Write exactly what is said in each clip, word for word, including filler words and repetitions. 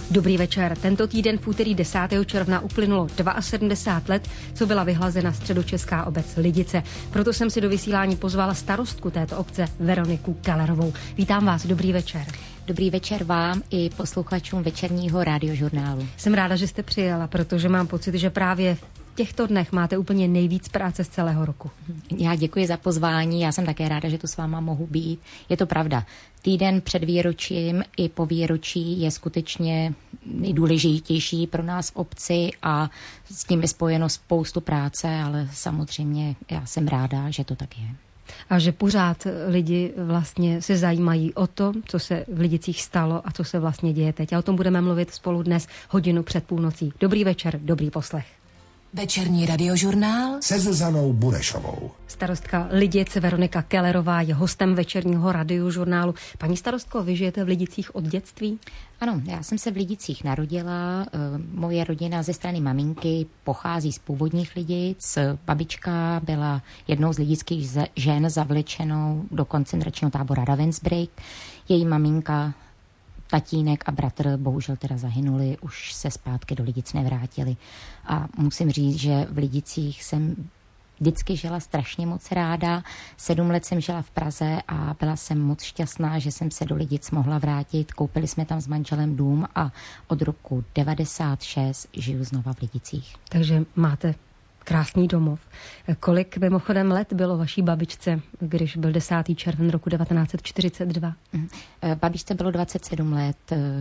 Dobrý večer. Tento týden v úterý desátého června uplynulo sedmdesát dva let, co byla vyhlazena středočeská obec Lidice. Proto jsem si do vysílání pozvala starostku této obce Veroniku Kellerovou. Vítám vás, dobrý večer. Dobrý večer vám i posluchačům večerního radiožurnálu. Jsem ráda, že jste přijela, protože mám pocit, že právě v těchto dnech máte úplně nejvíc práce z celého roku. Já děkuji za pozvání, já jsem také ráda, že tu s váma mohu být. Je to pravda. Týden před výročím i po výročí je skutečně nejdůležitější pro nás v obci a s tím je spojeno spoustu práce, ale samozřejmě já jsem ráda, že to tak je. A že pořád lidi vlastně se zajímají o to, co se v Lidicích stalo a co se vlastně děje teď. A o tom budeme mluvit spolu dnes hodinu před půlnocí. Dobrý večer, dobrý poslech. Večerní radiožurnál se Zuzanou Burešovou. Starostka Lidic Veronika Kellerová je hostem večerního radiožurnálu. Paní starostko, vy žijete v Lidicích od dětství? Ano, já jsem se v Lidicích narodila. Moje rodina ze strany maminky pochází z původních Lidic. Babička byla jednou z lidických žen zavlečenou do koncentračního tábora Ravensbrück. Její maminka, tatínek a bratr bohužel teda zahynuli, už se zpátky do Lidic nevrátili. A musím říct, že v Lidicích jsem vždycky žila strašně moc ráda. Sedm let jsem žila v Praze a byla jsem moc šťastná, že jsem se do Lidic mohla vrátit. Koupili jsme tam s manželem dům a od roku devadesát šest žiju znova v Lidicích. Takže máte krásný domov. Kolik mimochodem let bylo vaší babičce, když byl desátý červen roku devatenáct set čtyřicet dva? Babičce bylo dvacet sedm let,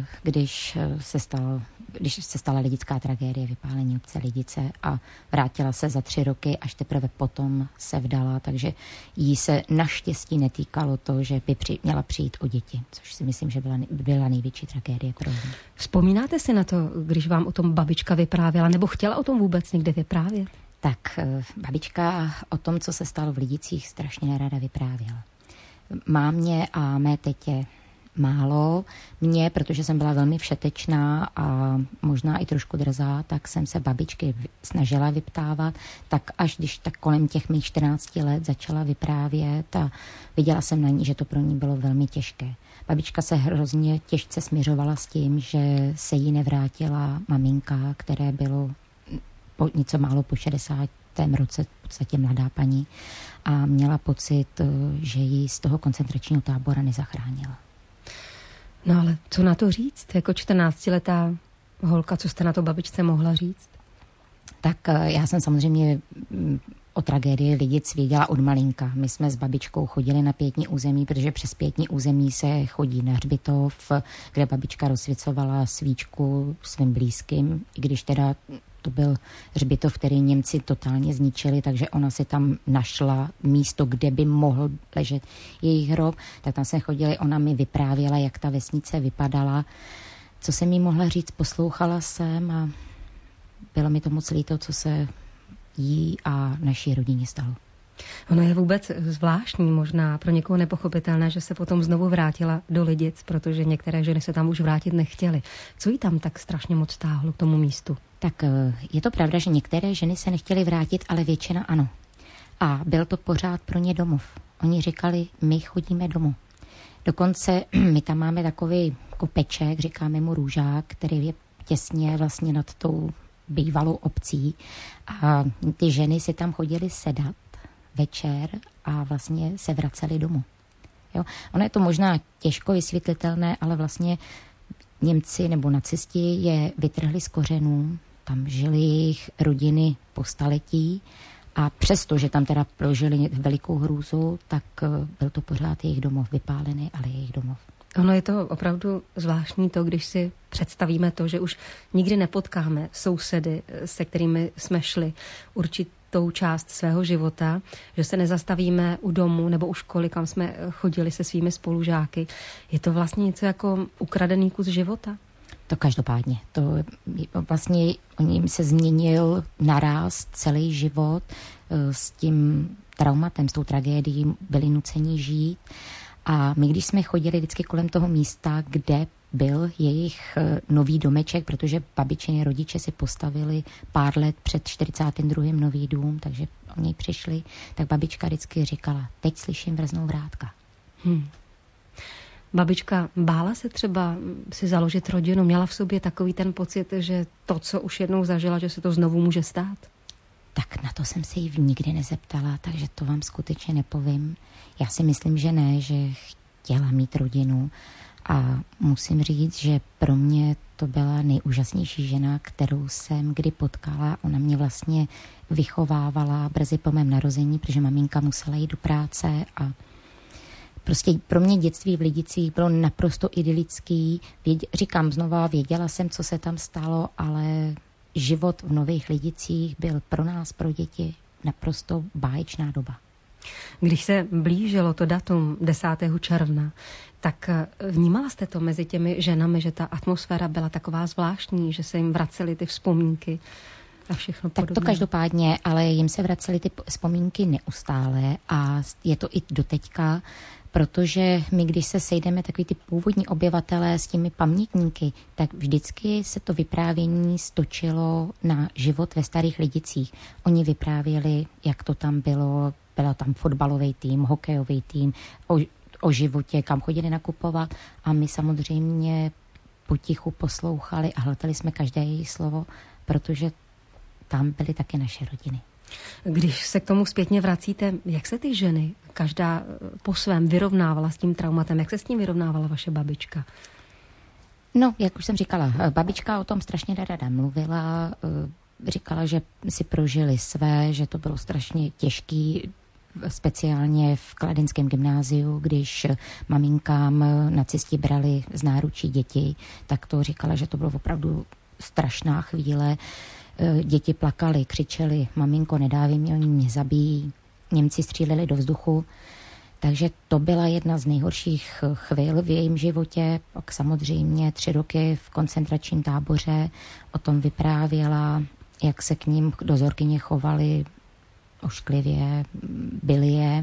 když se, stalo, když se stala lidická tragédie, vypálení obce Lidice a vrátila se za tři roky, až teprve potom se vdala, takže jí se naštěstí netýkalo to, že by při, měla přijít o děti, což si myslím, že byla, byla největší tragédie pro ní. Vzpomínáte si na to, když vám o tom babička vyprávěla, nebo chtěla o tom vůbec někde vyprávět? Tak babička o tom, co se stalo v Lidicích, strašně nerada vyprávěla. Mámě a mé tetě málo. Mě, protože jsem byla velmi všetečná a možná i trošku drzá, tak jsem se babičky snažila vyptávat. Tak až když tak kolem těch mých čtrnácti let začala vyprávět a viděla jsem na ní, že to pro ní bylo velmi těžké. Babička se hrozně těžce smiřovala s tím, že se jí nevrátila maminka, které bylo po, něco málo po šedesátém roce, v podstatě mladá paní, a měla pocit, že ji z toho koncentračního tábora nezachránila. No ale co na to říct? Jako čtrnáctiletá holka, co jste na to babičce mohla říct? Tak já jsem samozřejmě o tragédii Lidic věděla od malinka. My jsme s babičkou chodili na Pětní území, protože přes Pětní území se chodí na hřbitov, kde babička rozsvěcovala svíčku svým blízkým, i když teda to byl hřbitov, který Němci totálně zničili, takže ona si tam našla místo, kde by mohl ležet jejich hrob. Tak tam jsme chodili, ona mi vyprávěla, jak ta vesnice vypadala. Co jsem jí mohla říct, poslouchala jsem a bylo mi to moc líto, co se jí a naší rodině stalo. Ono je vůbec zvláštní, možná pro někoho nepochopitelné, že se potom znovu vrátila do Lidic, protože některé ženy se tam už vrátit nechtěly. Co jí tam tak strašně moc táhlo k tomu místu? Tak je to pravda, že některé ženy se nechtěly vrátit, ale většina ano. A byl to pořád pro ně domov. Oni říkali, my chodíme domů. Dokonce my tam máme takový kopeček, říkáme mu Růžák, který je těsně vlastně nad tou bývalou obcí. A ty ženy si tam chodily sedat večer a vlastně se vraceli domů. Jo? Ono je to možná těžko vysvětlitelné, ale vlastně Němci nebo nacisti je vytrhli z kořenů, tam žili jejich rodiny po staletí a přesto, že tam teda prožili velikou hrůzu, tak byl to pořád jejich domov, vypálený, ale jejich domov. Ono je to opravdu zvláštní to, když si představíme to, že už nikdy nepotkáme sousedy, se kterými jsme šli určitou část svého života, že se nezastavíme u domu nebo u školy, kam jsme chodili se svými spolužáky. Je to vlastně něco jako ukradený kus života? To každopádně. To vlastně o něm se změnil naráz celý život s tím traumatem, s tou tragédií byli nuceni žít. A my, když jsme chodili vždycky kolem toho místa, kde byl jejich nový domeček, protože babičiny rodiče si postavili pár let před čtyřicátým druhým nový dům, takže oni přišli, tak babička vždycky říkala, teď slyším vrznou vrátka. Hmm. Babička bála se třeba si založit rodinu? Měla v sobě takový ten pocit, že to, co už jednou zažila, že se to znovu může stát? Tak na to jsem se jí nikdy nezeptala, takže to vám skutečně nepovím. Já si myslím, že ne, že chtěla mít rodinu a musím říct, že pro mě to byla nejúžasnější žena, kterou jsem kdy potkala. Ona mě vlastně vychovávala brzy po mém narození, protože maminka musela jít do práce a prostě pro mě dětství v Lidicích bylo naprosto idylický. Věd, říkám znova, věděla jsem, co se tam stalo, ale život v Nových Lidicích byl pro nás, pro děti, naprosto báječná doba. Když se blížilo to datum desátého června, tak vnímala jste to mezi těmi ženami, že ta atmosféra byla taková zvláštní, že se jim vracely ty vzpomínky a všechno podobné? Tak to každopádně, ale jim se vracely ty vzpomínky neustále a je to i doteďka, protože my, když se sejdeme takový ty původní obyvatelé s těmi pamětníky, tak vždycky se to vyprávění stočilo na život ve Starých Lidicích. Oni vyprávěli, jak to tam bylo, byl tam fotbalový tým, hokejový tým, o, o životě, kam chodili nakupovat a my samozřejmě potichu poslouchali a hledali jsme každé jejich slovo, protože tam byly taky naše rodiny. Když se k tomu zpětně vracíte, jak se ty ženy, každá po svém, vyrovnávala s tím traumatem? Jak se s tím vyrovnávala vaše babička? No, jak už jsem říkala, babička o tom strašně ráda mluvila, říkala, že si prožili své, že to bylo strašně těžký, speciálně v kladenském gymnáziu, když maminkám nacisti brali z náručí děti, tak to říkala, že to bylo opravdu strašná chvíle. Děti plakaly, křičely, maminko, nedávej mě, oni mě zabijí. Němci stříleli do vzduchu. Takže to byla jedna z nejhorších chvil v jejím životě. Pak samozřejmě tři roky v koncentračním táboře o tom vyprávěla, jak se k ním dozorkyně chovali ošklivě, byli je.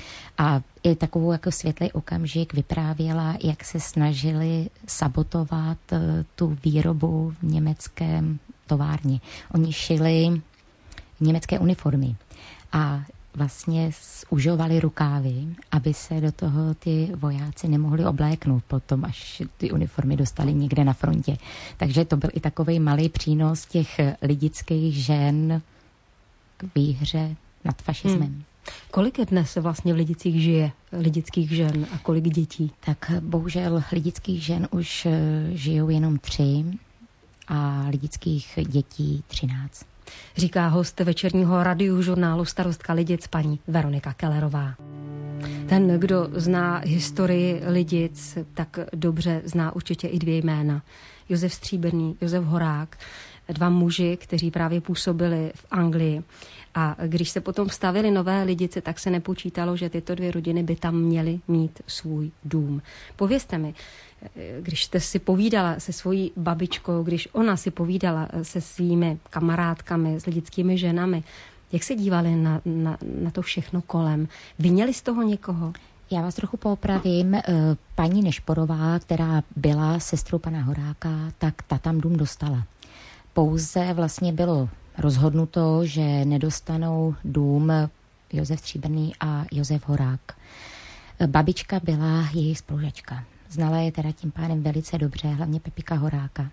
A i takovou jako světlý okamžik vyprávěla, jak se snažili sabotovat tu výrobu v německém továrně. Oni šili německé uniformy a vlastně zužovali rukávy, aby se do toho ty vojáci nemohli obléknout potom, až ty uniformy dostali někde na frontě. Takže to byl i takovej malý přínos těch lidických žen k výhře nad fašismem. Hmm. Kolik dnes vlastně v Lidicích žije lidických žen a kolik dětí? Tak bohužel lidických žen už žijou jenom tři a lidických dětí třináct. Říká host večerního radiožurnálu Starostka Lidic paní Veronika Kellerová. Ten, kdo zná historii Lidic, tak dobře zná určitě i dvě jména. Josef Stříbrný, Josef Horák, dva muži, kteří právě působili v Anglii. A když se potom stavili nové Lidice, tak se nepočítalo, že tyto dvě rodiny by tam měly mít svůj dům. Povězte mi, když jste si povídala se svojí babičkou, když ona si povídala se svými kamarádkami, s lidickými ženami, jak se dívali na, na, na to všechno kolem? Vyněli z toho někoho? Já vás trochu poopravím. Paní Nešporová, která byla sestrou pana Horáka, tak ta tam dům dostala. Pouze vlastně bylo rozhodnuto, že nedostanou dům Josef Stříbrný a Josef Horák. Babička byla jejich spolužačka. Znala je teda tím pádem velice dobře, hlavně Pepika Horáka.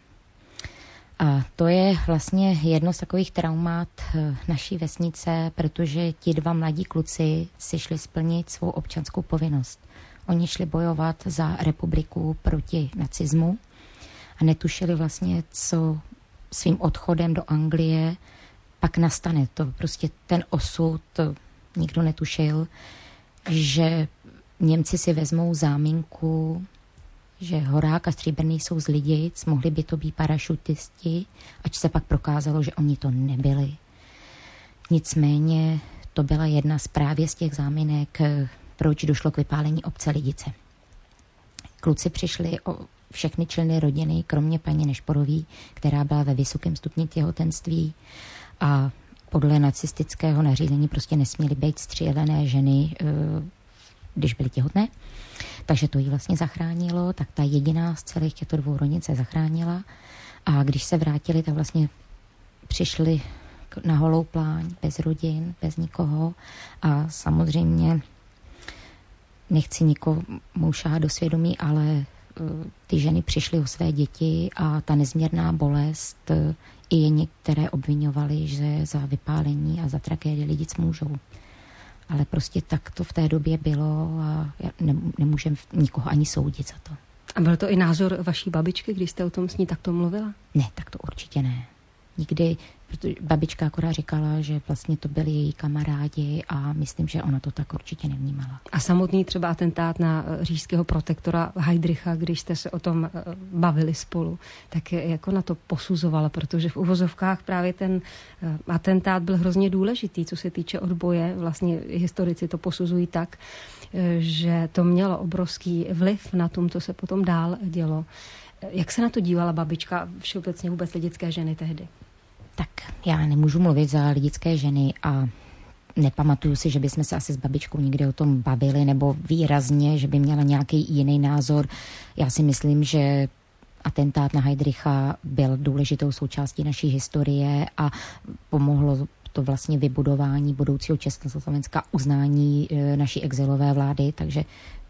A to je vlastně jedno z takových traumat naší vesnice, protože ti dva mladí kluci si šli splnit svou občanskou povinnost. Oni šli bojovat za republiku proti nacismu a netušili vlastně, co svým odchodem do Anglie pak nastane. To prostě ten osud, to nikdo netušil, že Němci si vezmou záminku, že Horák a Stříbrný jsou z Lidic, mohli by to být parašutisti, ač se pak prokázalo, že oni to nebyli. Nicméně to byla jedna z právě z těch záminek, proč došlo k vypálení obce Lidice. Kluci přišli o všechny členy rodiny, kromě paní Nešporový, která byla ve vysokém stupni těhotenství a podle nacistického nařízení prostě nesměly být střílené ženy, když byly těhotné. Takže to jí vlastně zachránilo, tak ta jediná z celých těchto dvou rodin se zachránila a když se vrátili, tak vlastně přišli na holou pláň, bez rodin, bez nikoho a samozřejmě nechci nikomu šahat do svědomí, ale ty ženy přišly o své děti a ta nezměrná bolest, i je některé obviňovaly, že za vypálení a za tragédii lidic můžou. Ale prostě tak to v té době bylo a ne, nemůžeme nikoho ani soudit za to. A byl to i názor vaší babičky, když jste o tom s ní takto mluvila? Ne, tak to určitě ne. Nikdy, protože babička akorát říkala, že vlastně to byli její kamarádi a myslím, že ona to tak určitě nevnímala. A samotný třeba atentát na říšského protektora Heydricha, když jste se o tom bavili spolu, tak jako na to posuzovala, protože v uvozovkách právě ten atentát byl hrozně důležitý, co se týče odboje. Vlastně historici to posuzují tak, že to mělo obrovský vliv na tom, co se potom dál dělo. Jak se na to dívala babička, všeobecně vůbec lidické ženy tehdy? Tak já nemůžu mluvit za lidické ženy a nepamatuju si, že bychom se asi s babičkou někdy o tom bavili nebo výrazně, že by měla nějaký jiný názor. Já si myslím, že atentát na Heydricha byl důležitou součástí naší historie a pomohlo to vlastně vybudování budoucího Československa, uznání e, naší exilové vlády, takže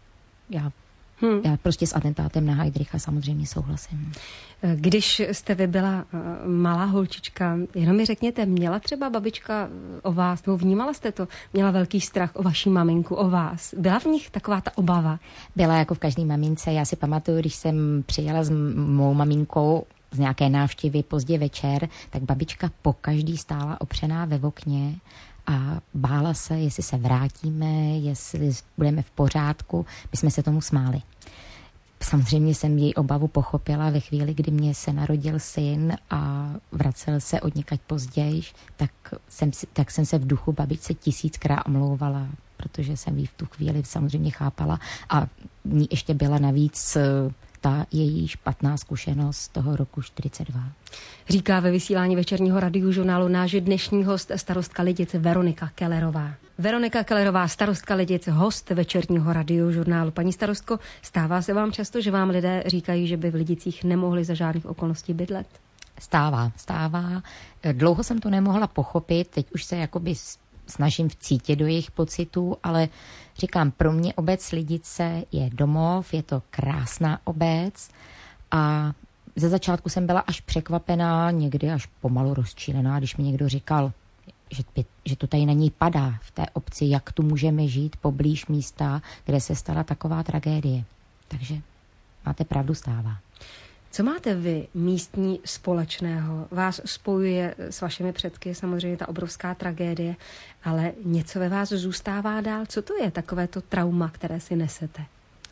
já Hmm. Já prostě s atentátem na Heydricha samozřejmě souhlasím. Když jste vy byla malá holčička, jenom mi řekněte, měla třeba babička o vás, nebo vnímala jste to? Měla velký strach o vaší maminku, o vás? Byla v nich taková ta obava? Byla jako v každé mamince. Já si pamatuju, když jsem přijela s mou maminkou z nějaké návštěvy pozdě večer, tak babička po každý stála opřená ve okně a bála se, jestli se vrátíme, jestli budeme v pořádku. My jsme se tomu smáli. Samozřejmě jsem její obavu pochopila ve chvíli, kdy mě se narodil syn a vracel se od někaď později, tak jsem, tak jsem se v duchu babičce tisíckrát omlouvala, protože jsem jí v tu chvíli samozřejmě chápala a ní ještě byla navíc ta její špatná zkušenost toho roku čtyřicet dva. Říká ve vysílání večerního radiožurnálu náš dnešní host, starostka Lidic Veronika Kellerová. Veronika Kellerová, starostka Lidic, host večerního radiožurnálu. Paní starostko, stává se vám často, že vám lidé říkají, že by v Lidicích nemohli za žádných okolností bydlet? Stává, stává. Dlouho jsem to nemohla pochopit, teď už se jakoby snažím vcítit do jejich pocitů, ale říkám, pro mě obec Lidice je domov, je to krásná obec a ze začátku jsem byla až překvapená, někdy až pomalu rozčílená, když mi někdo říkal, že, že to tady na ní padá v té obci, jak tu můžeme žít poblíž místa, kde se stala taková tragédie. Takže máte pravdu, stává. Co máte vy místní společného? Vás spojuje s vašimi předky samozřejmě ta obrovská tragédie, ale něco ve vás zůstává dál. Co to je takové to trauma, které si nesete?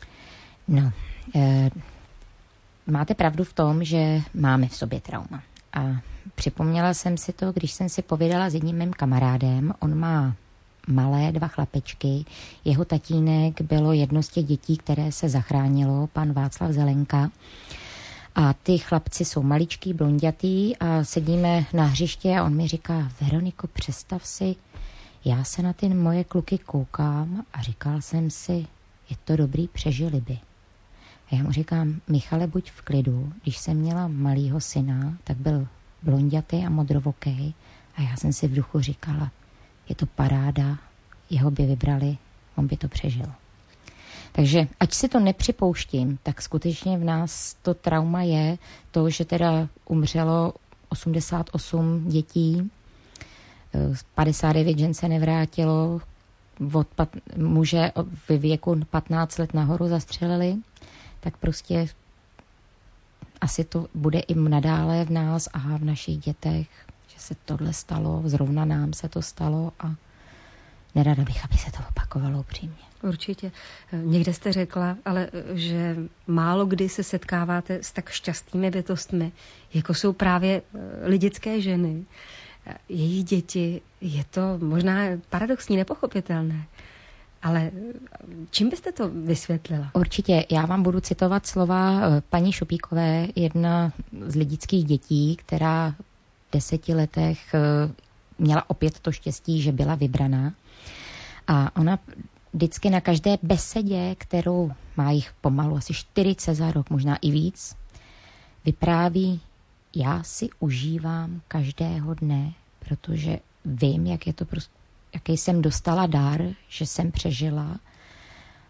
No, e, máte pravdu v tom, že máme v sobě trauma. A připomněla jsem si to, když jsem si povídala s jedním mým kamarádem. On má malé dva chlapečky. Jeho tatínek bylo jedno z těch dětí, které se zachránilo, pan Václav Zelenka. A ty chlapci jsou maličký, blondětý a sedíme na hřiště a on mi říká, Veroniko, představ si, já se na ty moje kluky koukám a říkal jsem si, je to dobrý, přežili by. A já mu říkám, Michale, buď v klidu, když jsem měla malýho syna, tak byl blondětý a modrovokej a já jsem si v duchu říkala, je to paráda, jeho by vybrali, on by to přežil. Takže ať si to nepřipouštím, tak skutečně v nás to trauma je to, že teda umřelo osmdesát osm dětí, padesát devět žen se nevrátilo, od pat, muže ve věku patnáct let nahoru zastřelili, tak prostě asi to bude i nadále v nás a v našich dětech, že se tohle stalo, zrovna nám se to stalo a nerada bych, aby se to opakovalo upřímně. Určitě. Někde jste řekla, ale že málo kdy se setkáváte s tak šťastnými bytostmi, jako jsou právě lidické ženy, jejich děti. Je to možná paradoxní, nepochopitelné. Ale čím byste to vysvětlila? Určitě. Já vám budu citovat slova paní Šupíkové, jedna z lidických dětí, která v deseti letech měla opět to štěstí, že byla vybraná. A ona vždycky na každé besedě, kterou má jich pomalu asi čtyřicet za rok, možná i víc, vypráví, já si užívám každého dne, protože vím, jak je to prostě, jaký jsem dostala dar, že jsem přežila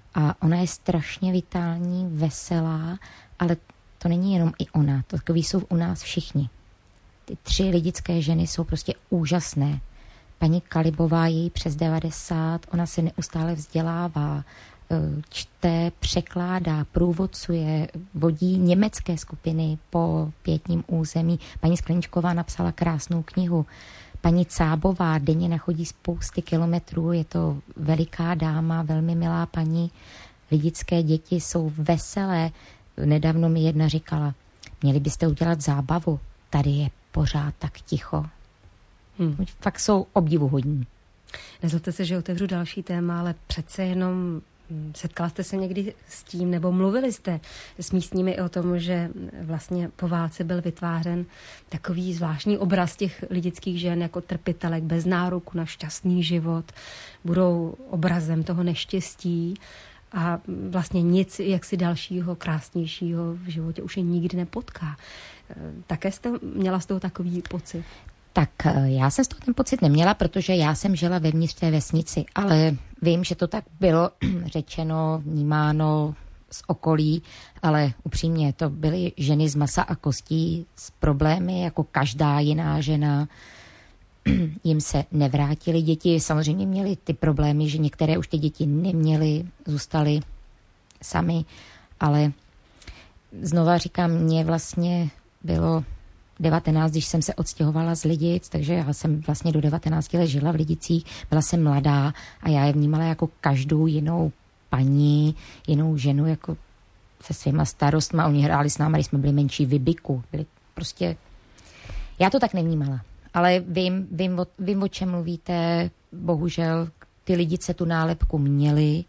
A ona je strašně vitální, veselá, ale to není jenom i ona. To takový jsou u nás všichni. Ty tři lidické ženy jsou prostě úžasné. Paní Kalibová, její přes devadesát, ona se neustále vzdělává, čte, překládá, průvodcuje, vodí německé skupiny po Pietním území. Paní Skleničková napsala krásnou knihu. Paní Cábová denně nachodí spousty kilometrů, je to veliká dáma, velmi milá paní. Lidické děti jsou veselé. Nedávno mi jedna říkala, měli byste udělat zábavu, tady je pořád tak ticho. Hmm. Fakt jsou obdivuhodní. Nezlobte se, že otevřu další téma, ale přece jenom setkala jste se někdy s tím, nebo mluvili jste s místními o tom, že vlastně po válce byl vytvářen takový zvláštní obraz těch lidických žen jako trpitelek bez nároku na šťastný život, budou obrazem toho neštěstí a vlastně nic jaksi dalšího, krásnějšího v životě už je nikdy nepotká. Také jste měla z toho takový pocit? Tak já jsem z toho ten pocit neměla, protože já jsem žila vevnitř té vesnici, ale vím, že to tak bylo řečeno, vnímáno z okolí, ale upřímně to byly ženy z masa a kostí s problémy, jako každá jiná žena. Jim se nevrátily děti, samozřejmě měly ty problémy, že některé už ty děti neměly, zůstaly sami, ale znova říkám, mě vlastně bylo devatenáct, když jsem se odstěhovala z Lidic, takže já jsem vlastně do devatenácti let žila v Lidicích, byla jsem mladá a já je vnímala jako každou jinou paní, jinou ženu, jako se svýma starostma. Oni hráli s námi, když jsme byli menší, vybiku. Byli prostě... Já to tak nevnímala, ale vím, vím, o, vím, o čem mluvíte. Bohužel ty Lidice tu nálepku měly.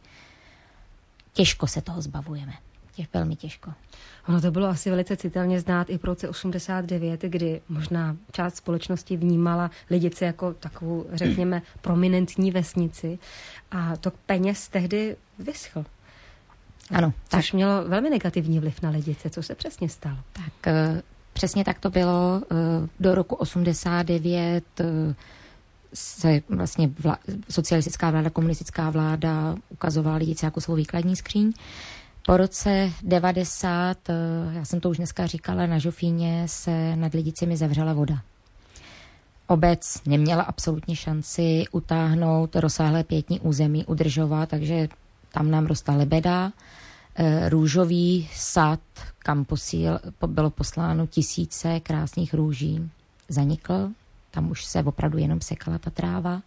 Těžko se toho zbavujeme. Těž, velmi těžko. Ono to bylo asi velice citelně znát i po roce osmdesát devět, kdy možná část společnosti vnímala Lidice jako takovou, řekněme, prominentní vesnici a tok peněz tehdy vyschl. Ano. Což tak. mělo velmi negativní vliv na Lidice. Co se přesně stalo? Tak přesně tak to bylo. Do roku osmdesát devět se vlastně vla, socialistická vláda, komunistická vláda ukazovala Lidice jako svou výkladní skříň. Po roce devadesát, já jsem to už dneska říkala, na Žofíně se nad Lidicemi zavřela voda. Obec neměla absolutně šanci utáhnout rozsáhlé Pietní území, udržovat, takže tam nám rostla lebeda. Růžový sad, kam posíl, bylo posláno tisíce krásných růží, zanikl. Tam už se opravdu jenom sekala ta tráva.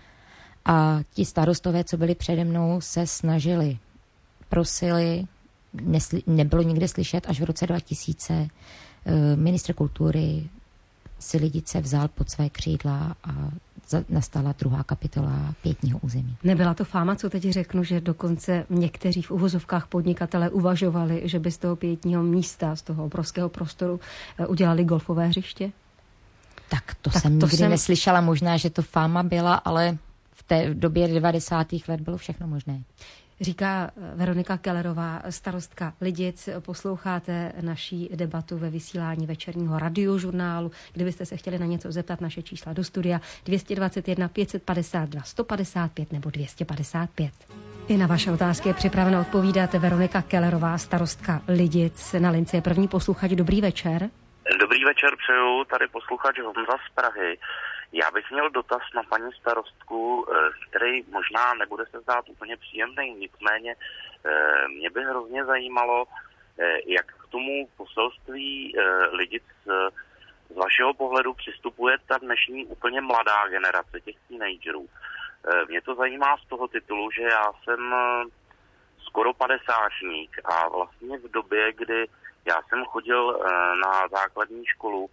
A ti starostové, co byli přede mnou, se snažili, prosili, nesli, nebylo nikde slyšet, až v roce dva tisíce ministr kultury si Lidice vzal pod své křídla a nastala druhá kapitola Pietního území. Nebyla to fáma, co teď řeknu, že dokonce někteří v uvozovkách podnikatelé uvažovali, že by z toho Pietního místa, z toho obrovského prostoru udělali golfové hřiště? Tak to tak jsem to nikdy jsem... neslyšela, možná, že to fáma byla, ale v té době devadesátých let bylo všechno možné. Říká Veronika Kellerová, starostka Lidic. Posloucháte naší debatu ve vysílání večerního radiožurnálu. Kdybyste se chtěli na něco zeptat, naše čísla do studia dvě dvě jedna, pět padesát dva, sto padesát pět nebo dvě padesát pět. I na vaše otázky je připravena odpovídat Veronika Kellerová, starostka Lidic. Na lince je první posluchač. Dobrý večer. Dobrý večer, přeju. Tady posluchač Honza z Prahy. Já bych měl dotaz na paní starostku, který možná nebude se zdát úplně příjemný, nicméně mě by hrozně zajímalo, jak k tomu poselství Lidic z vašeho pohledu přistupuje ta dnešní úplně mladá generace těch teenagerů. Mě to zajímá z toho titulu, že já jsem skoro padesátník a vlastně v době, kdy já jsem chodil na základní školu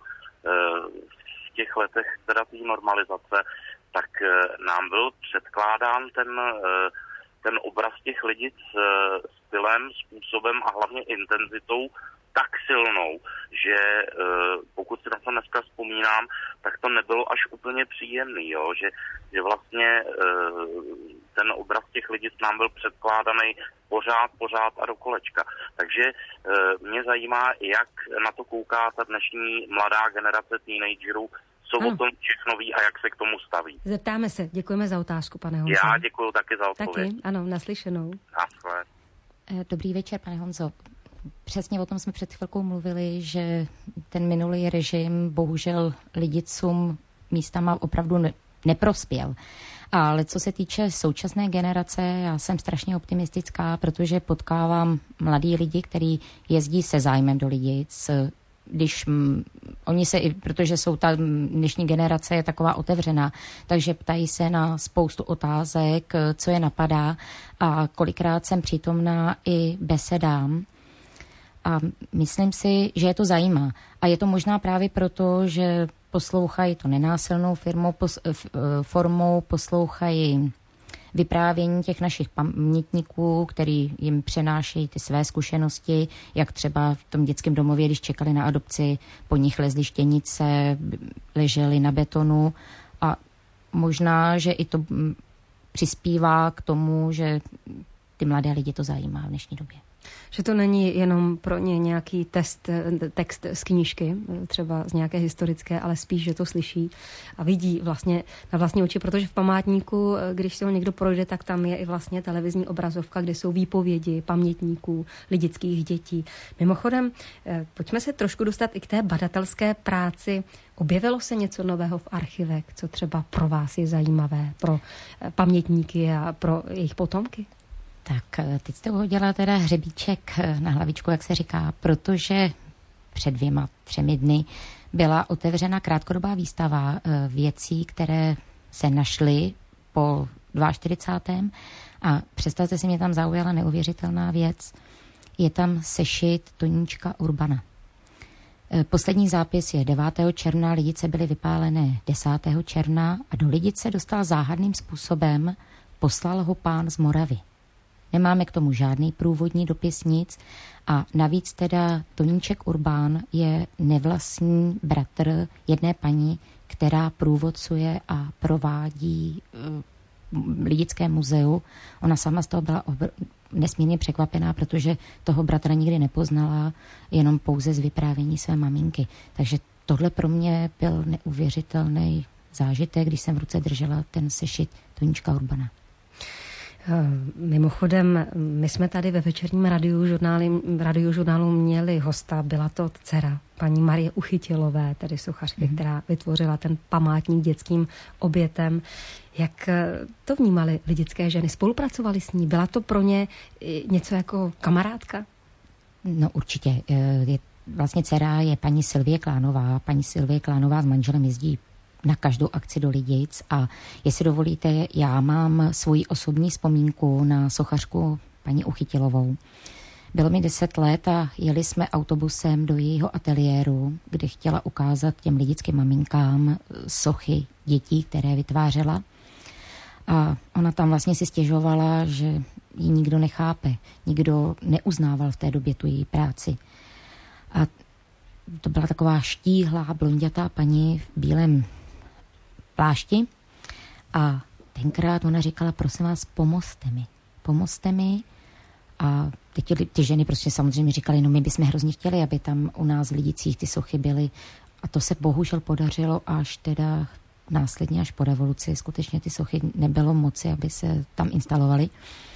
v těch letech teda té normalizace, tak nám byl předkládán ten, ten obraz těch Lidic stylem, způsobem a hlavně intenzitou tak silnou, že pokud si na to dneska vzpomínám, tak to nebylo až úplně příjemný, jo? Že, že vlastně ten obraz těch Lidic nám byl předkládaný pořád, pořád a do kolečka. Takže mě zajímá, jak na to kouká ta dnešní mladá generace teenagerů, co ano. o tom všechno ví a jak se k tomu staví. Zeptáme se. Děkujeme za otázku, pane Honzo. Já děkuju taky za odpověď. Taky, ano, naslyšenou. Naschle. Dobrý večer, pane Honzo. Přesně o tom jsme před chvilkou mluvili, že ten minulý režim bohužel lidicům místama opravdu ne- neprospěl. Ale co se týče současné generace, já jsem strašně optimistická, protože potkávám mladí lidi, kteří jezdí se zájmem do Lidic, když m, oni se, protože jsou ta dnešní generace je taková otevřená, takže ptají se na spoustu otázek, co je napadá a kolikrát jsem přítomná i besedám a myslím si, že je to zajímá. A je to možná právě proto, že poslouchají to nenásilnou firmou, pos, formou, poslouchají vyprávění těch našich pamětníků, který jim přenášejí ty své zkušenosti, jak třeba v tom dětském domově, když čekali na adopci, po nich lezly štěnice, leželi na betonu a možná, že i to přispívá k tomu, že ty mladé lidi to zajímá v dnešní době. Že to není jenom pro ně nějaký test, text z knížky, třeba z nějaké historické, ale spíš, že to slyší a vidí vlastně na vlastní oči, protože v památníku, když se ho někdo projde, tak tam je i vlastně televizní obrazovka, kde jsou výpovědi pamětníků, lidických dětí. Mimochodem, pojďme se trošku dostat i k té badatelské práci. Objevilo se něco nového v archivech, co třeba pro vás je zajímavé, pro pamětníky a pro jejich potomky? Tak teď jste uhodila teda hřebíček na hlavičku, jak se říká, protože před dvěma, třemi dny byla otevřena krátkodobá výstava věcí, které se našly po čtyřicátém druhém a představte si, mě tam zaujala neuvěřitelná věc. Je tam sešit Toníčka Urbana. Poslední zápis je devátého června, Lidice byly vypálené desátého června a do Lidic se dostal záhadným způsobem, poslal ho pán z Moravy. Nemáme k tomu žádný průvodní dopis, nic a navíc teda Toníček Urbán je nevlastní bratr jedné paní, která průvodcuje a provádí uh, Lidické muzeu. Ona sama z toho byla obr- nesmírně překvapená, protože toho bratra nikdy nepoznala, jenom pouze z vyprávění své maminky. Takže tohle pro mě byl neuvěřitelný zážitek, když jsem v ruce držela ten sešit Toníčka Urbana. Mimochodem, my jsme tady ve večerním radiožurnálu, radiožurnálu měli hosta, byla to dcera paní Marie Uchytilové, tedy sochařky, mm. která vytvořila ten památník dětským obětem. Jak to vnímali lidické ženy? Spolupracovali s ní? Byla to pro ně něco jako kamarádka? No určitě. Je, vlastně dcera je paní Sylvie Klánová. Paní Sylvie Klánová s manželem jezdí na každou akci do Lidic a jestli dovolíte, já mám svoji osobní vzpomínku na sochařku paní Uchytilovou. Bylo mi deset let a jeli jsme autobusem do jejího ateliéru, kde chtěla ukázat těm lidickým maminkám sochy dětí, které vytvářela. A ona tam vlastně si stěžovala, že ji nikdo nechápe, nikdo neuznával v té době tu její práci. A to byla taková štíhlá, blondětá paní v bílém plášti a tenkrát ona říkala, prosím vás, pomozte mi, pomozte mi a ty, ty ženy prostě samozřejmě říkali, no my bychom hrozně chtěli, aby tam u nás v Lidicích ty sochy byly a to se bohužel podařilo až teda následně až po revoluci, skutečně ty sochy nebylo moci, aby se tam instalovaly.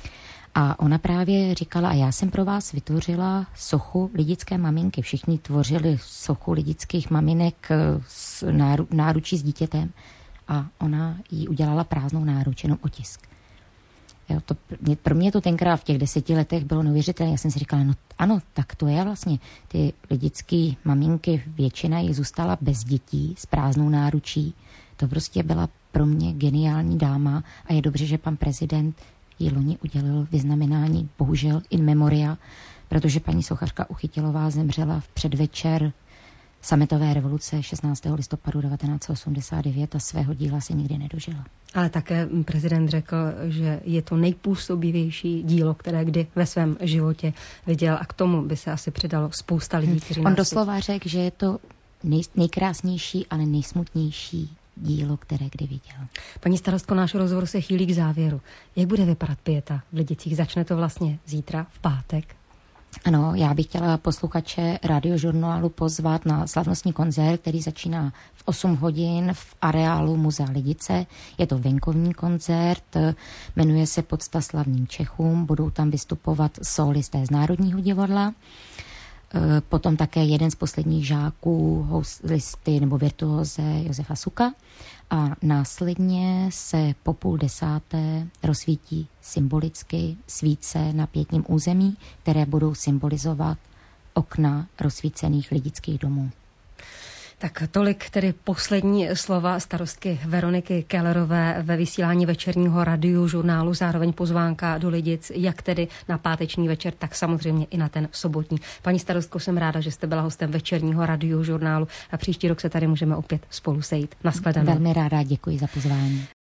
A ona právě říkala, a já jsem pro vás vytvořila sochu lidické maminky. Všichni tvořili sochu lidických maminek s náru, náručí s dítětem a ona jí udělala prázdnou náruč, jenom otisk. Jo, to, pro mě to tenkrát v těch deseti letech bylo neuvěřitelné. Já jsem si říkala, no ano, tak to je vlastně. Ty lidické maminky, většina jich zůstala bez dětí, s prázdnou náručí. To prostě byla pro mě geniální dáma a je dobře, že pan prezident jí loni udělil vyznamenání, bohužel in memoria, protože paní sochařka Uchytilová zemřela v předvečer sametové revoluce šestnáctého listopadu devatenáct set osmdesát devět a svého díla se nikdy nedožila. Ale také prezident řekl, že je to nejpůsobivější dílo, které kdy ve svém životě viděl a k tomu by se asi přidalo spousta lidí, kteří On doslova řekl, že je to nej, nejkrásnější, ale nejsmutnější dílo, které kdy viděl. Paní starostko, náš rozhovor se chýlí k závěru. Jak bude vypadat pieta v Lidicích? Začne to vlastně zítra, v pátek? Ano, já bych chtěla posluchače Radiožurnálu pozvat na slavnostní koncert, který začíná v osm hodin v areálu Muzea Lidice. Je to venkovní koncert, jmenuje se Pocta slavným Čechům, budou tam vystupovat sólisté z Národního divadla. Potom také jeden z posledních žáků, houslisty nebo virtuóze Josefa Suka. A následně se po půl desáté rozsvítí symbolicky svíce na pětním území, které budou symbolizovat okna rozsvícených lidických domů. Tak tolik tedy poslední slova starostky Veroniky Kellerové ve vysílání večerního Radiožurnálu, zároveň pozvánka do Lidic, jak tedy na páteční večer, tak samozřejmě i na ten sobotní. Paní starostko, jsem ráda, že jste byla hostem večerního Radiožurnálu a příští rok se tady můžeme opět spolu sejít. Naschledanou. Velmi ráda, děkuji za pozvání.